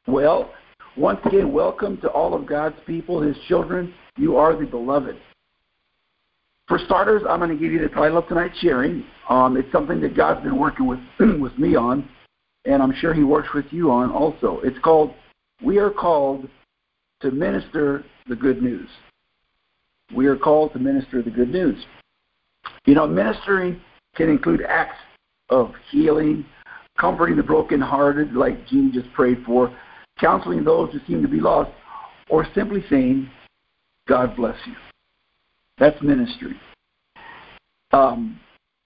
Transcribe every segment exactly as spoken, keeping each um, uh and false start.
Well, once again, welcome to all of God's people, His children. You are the beloved. For starters, I'm going to give you the title of tonight's sharing. Um, it's something that God's been working with, with me on, and I'm sure He works with you on also. It's called, We Are Called to Minister the Good News. We are called to minister the good news. You know, ministering can include acts of healing, comforting the brokenhearted, like Jean just prayed for, counseling those who seem to be lost, or simply saying, God bless you. That's ministry. Um,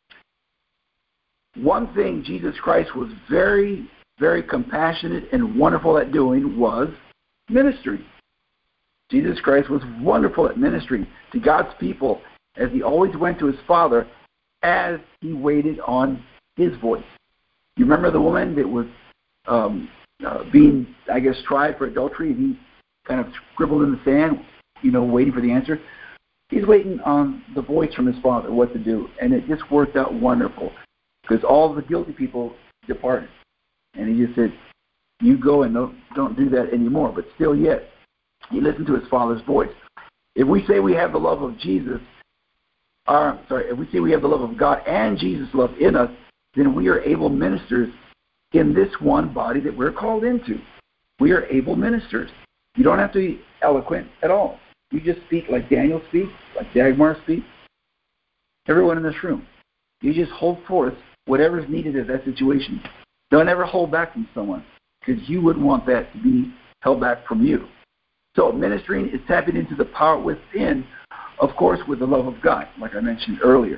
one thing Jesus Christ was very, very compassionate and wonderful at doing was ministry. Jesus Christ was wonderful at ministering to God's people as He always went to His Father as He waited on His voice. You remember the woman that was um, uh, being, I guess, tried for adultery, and he kind of scribbled in the sand, you know, waiting for the answer? He's waiting on the voice from His Father, what to do, and it just worked out wonderful because all the guilty people departed. And He just said, you go and don't, don't do that anymore, but still yet, He listened to His Father's voice. If we say we have the love of Jesus, or, sorry, if we say we have the love of God and Jesus' love in us, then we are able ministers in this one body that we're called into. We are able ministers. You don't have to be eloquent at all. You just speak like Daniel speaks, like Dagmar speaks, everyone in this room. You just hold forth whatever is needed in that situation. Don't ever hold back from someone because you wouldn't want that to be held back from you. So ministering is tapping into the power within, of course, with the love of God, like I mentioned earlier.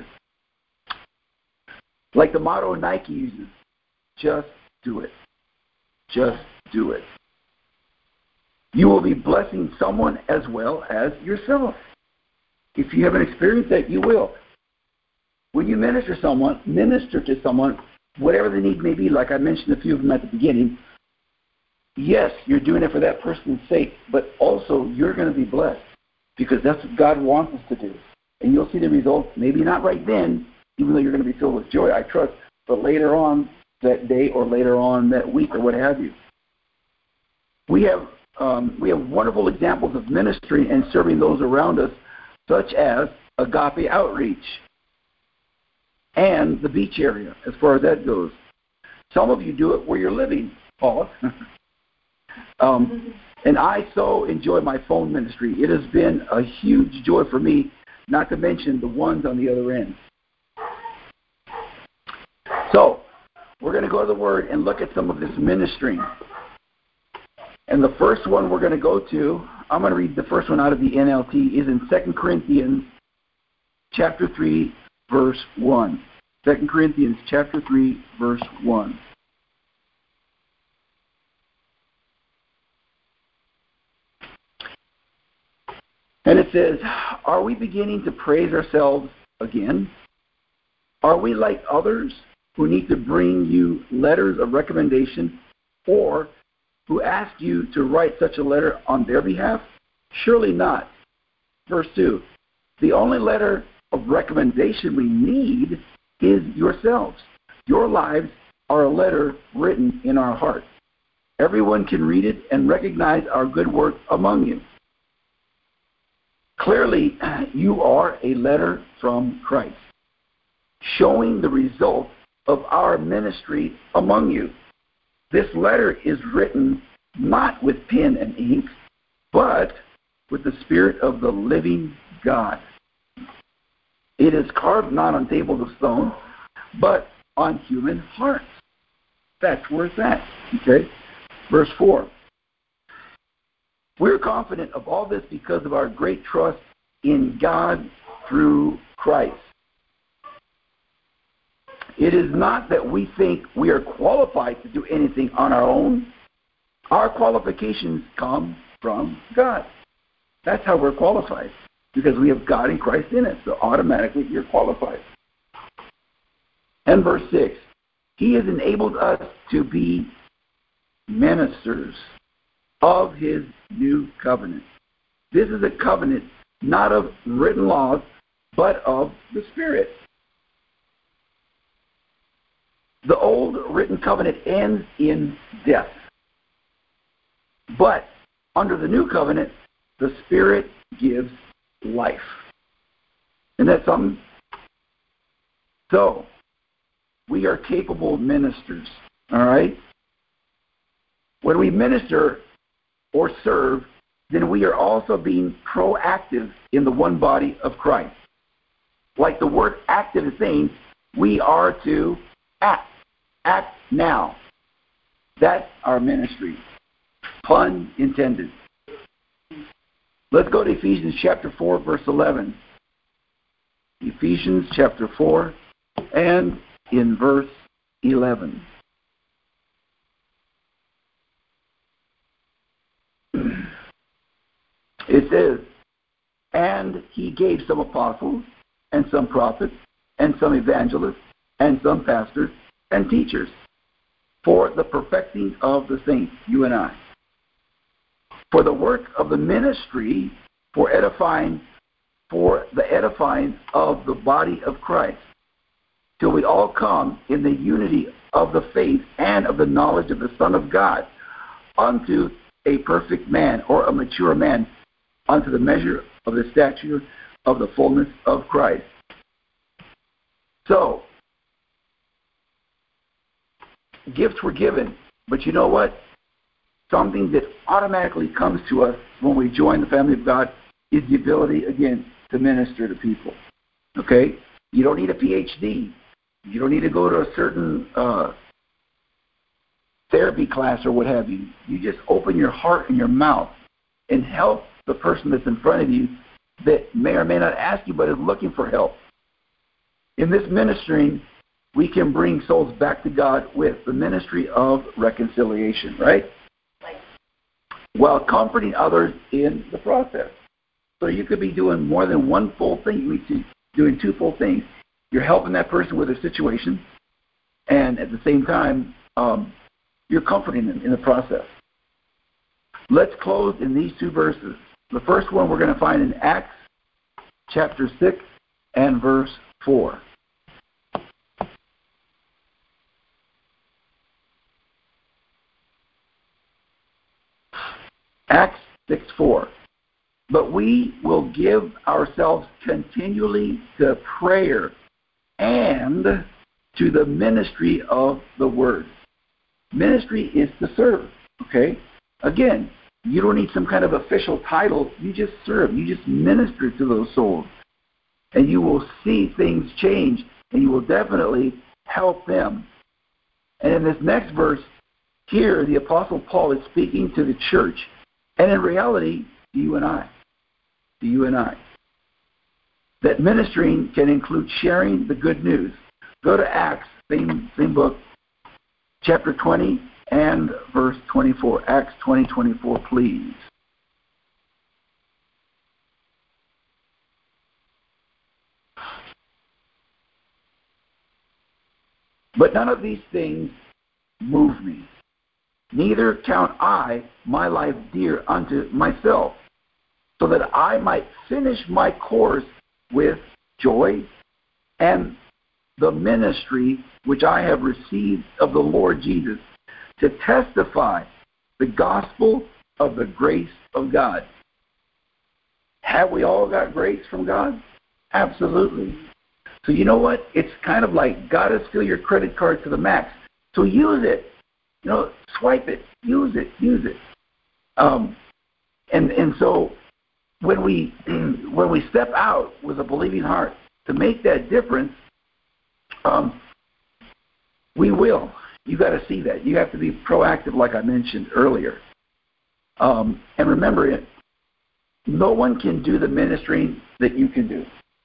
Like the motto Nike uses, just do it. Just do it. You will be blessing someone as well as yourself. If you haven't experienced that, you will. When you minister to someone, minister to someone, whatever the need may be, like I mentioned a few of them at the beginning, yes, you're doing it for that person's sake, but also you're going to be blessed because that's what God wants us to do. And you'll see the results, maybe not right then, even though you're going to be filled with joy, I trust, but later on that day or later on that week or what have you. We have um, we have wonderful examples of ministry and serving those around us, such as Agape Outreach and the beach area, as far as that goes. Some of you do it where you're living, Paula. um, and I so enjoy my phone ministry. It has been a huge joy for me, not to mention the ones on the other end. So, we're going to go to the Word and look at some of this ministering. And the first one we're going to go to, I'm going to read the first one out of the N L T, is in Second Corinthians chapter three, verse one. Second Corinthians chapter three, verse one. And it says, are we beginning to praise ourselves again? Are we like others who need to bring you letters of recommendation, or who ask you to write such a letter on their behalf? Surely not. Verse two, the only letter of recommendation we need is yourselves. Your lives are a letter written in our heart. Everyone can read it and recognize our good work among you. Clearly, you are a letter from Christ, showing the result of our ministry among you. This letter is written not with pen and ink, but with the Spirit of the living God. It is carved not on tables of stone, but on human hearts. That's where it's at. Okay? Verse four. We're confident of all this because of our great trust in God through Christ. It is not that we think we are qualified to do anything on our own. Our qualifications come from God. That's how we're qualified, because we have God and Christ in it. So automatically you're qualified. And verse six, He has enabled us to be ministers of His new covenant. This is a covenant not of written laws, but of the Spirit. The old written covenant ends in death. But under the new covenant, the Spirit gives life. Isn't that something? So, we are capable ministers, all right? When we minister or serve, then we are also being proactive in the one body of Christ. Like the word active is saying, we are to act. Act now. That's our ministry. Pun intended. Let's go to Ephesians chapter four, verse eleven. Ephesians chapter four and in verse eleven. It says, and he gave some apostles and some prophets and some evangelists and some pastors and teachers for the perfecting of the saints, you and I. For the work of the ministry, for edifying, for the edifying of the body of Christ, till we all come in the unity of the faith and of the knowledge of the Son of God, unto a perfect man, or a mature man, unto the measure of the stature of the fullness of Christ. So, gifts were given, but you know what? Something that automatically comes to us when we join the family of God is the ability, again, to minister to people. Okay? You don't need a P H D. You don't need to go to a certain uh, therapy class or what have you. You just open your heart and your mouth and help the person that's in front of you that may or may not ask you but is looking for help. In this ministering, we can bring souls back to God with the ministry of reconciliation, right? Right. While comforting others in the process. So you could be doing more than one full thing. You could be doing two full things. You're helping that person with their situation, and at the same time, um, you're comforting them in the process. Let's close in these two verses. The first one we're going to find in Acts chapter six and verse four. Acts six four. But we will give ourselves continually to prayer and to the ministry of the word. Ministry is to serve, okay? Again, you don't need some kind of official title. You just serve. You just minister to those souls. And you will see things change, and you will definitely help them. And in this next verse, here the Apostle Paul is speaking to the church, and in reality, to you and I. To you and I. That ministering can include sharing the good news. Go to Acts, same, same book, chapter twenty and verse twenty-four. Acts twenty, twenty-four, please. But none of these things move me. Neither count I my life dear unto myself, so that I might finish my course with joy and the ministry which I have received of the Lord Jesus, to testify the gospel of the grace of God. Have we all got grace from God? Absolutely. So you know what? It's kind of like God has filled your credit card to the max. So use it. You know, swipe it. Use it. Use it. Um, and and so when we when we step out with a believing heart to make that difference, um, we will. You got to see that. You have to be proactive, like I mentioned earlier. Um, and remember it. No one can do the ministry that you can do.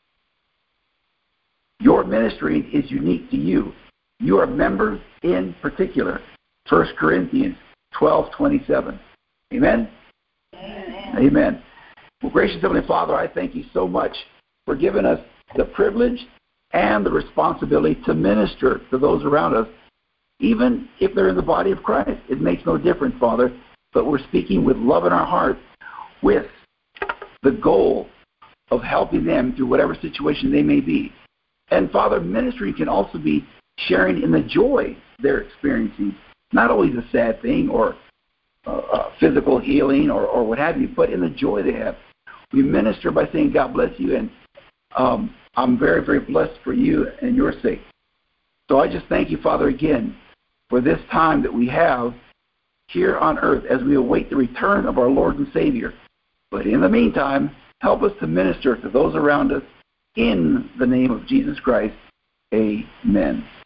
Your ministry is unique to you. You are members in particular. First Corinthians twelve twenty-seven. Amen? Amen. Amen. Well, gracious Heavenly Father, I thank you so much for giving us the privilege and the responsibility to minister to those around us, even if they're in the body of Christ. It makes no difference, Father, but we're speaking with love in our heart, with the goal of helping them through whatever situation they may be. And, Father, ministry can also be sharing in the joy they're experiencing. Not always a sad thing or uh, uh, physical healing or, or what have you, but in the joy they have. We minister by saying, God bless you, and um, I'm very, very blessed for you and your sake. So I just thank you, Father, again, for this time that we have here on earth as we await the return of our Lord and Savior. But in the meantime, help us to minister to those around us in the name of Jesus Christ. Amen.